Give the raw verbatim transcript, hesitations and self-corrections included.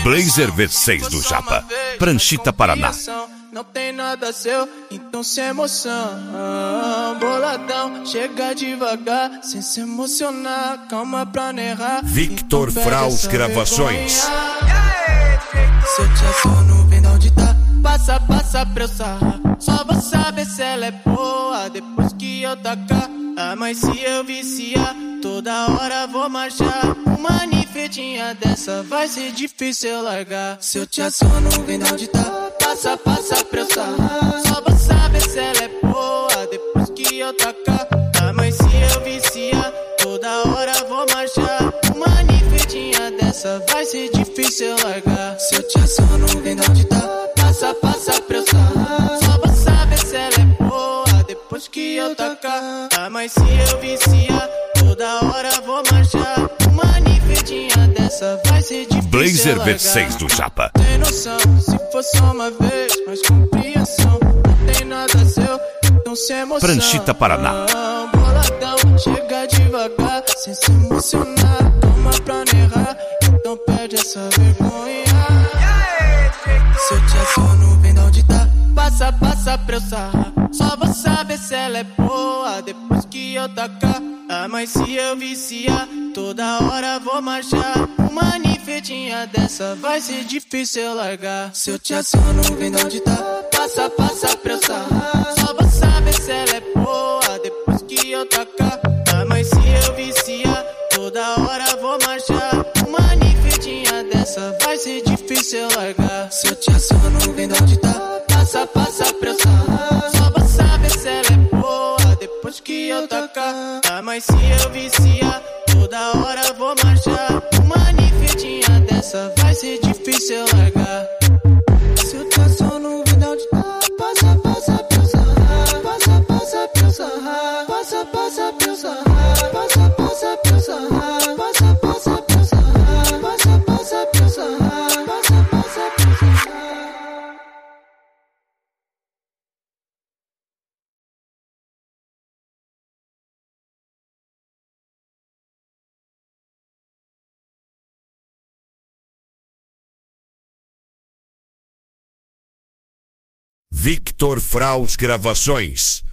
Blazer V seis do Japa, Pranchita, Paraná. Não tem nada seu, então sem emoção. Boladão, chega devagar, sem se emocionar. Calma pra não errar. Victor então Fraus Gravações. Se eu te assono, vem de onde tá. Passa, passa pra eu sarrar. Só vou saber se ela é boa depois que eu tacar. Ah, mas se eu viciar, toda hora vou marchar. Uma ninfetinha dessa vai ser difícil eu largar. Se eu te assono, vem de onde tá. Passa, passa pra eu sarrar. Só vou saber se ela é boa depois que eu tacar. Ah, mas se eu viciar, toda hora vou marchar. Uma ninfetinha dessa vai ser difícil eu largar. Se eu te assono, vem de onde tá. Passa, passa pra eu sarrar. Só vou saber se ela é boa depois que eu tacar. Ah, mas se eu viciar, toda hora vou marchar. Uma ninfetinha dessa vai ser difícil Blazer eu V largar. seis do Japa. Tem noção, se for só uma vez, mas compreensão. Não tem nada seu, então sem emoção. Pranchita, Paraná. Boladão, chega devagar, sem se emocionar. Toma pra não errar, então perde essa vergonha. Se eu te assono, vem de onde tá. Passa, passa pra eu sarrar. Só vou saber se ela é boa depois que eu tacar. Ah, mas se eu viciar, toda hora vou marchar. Uma ninfetinha dessa vai ser difícil eu largar. Se eu te assono, vem de onde tá. Passa, passa pra eu sarrar. Só vou saber se ela é boa depois que eu tacar. Ah, mas se eu viciar, toda hora vou marchar. Uma ninfetinha dessa vai ser difícil eu largar. Se eu te assono, vem de onde tá. Passa, passa pra eu sarrar. Só vou saber se ela é boa depois que eu tacar. Ah, mas se eu viciar, toda hora vou marchar. Uma ninfetinha dessa vai ser difícil eu largar. Se eu te assono, vem de onde tá. Passa, passa pra eu sarrar. Passa, passa pra eu sarrar. Passa, passa pra eu sarrar. Passa, passa pra eu sarrar. Passa, passa pra eu sarrar. Passa, passa pra eu sarrar. Passa, passa pra eu sarrar. Victor Fraus Gravações.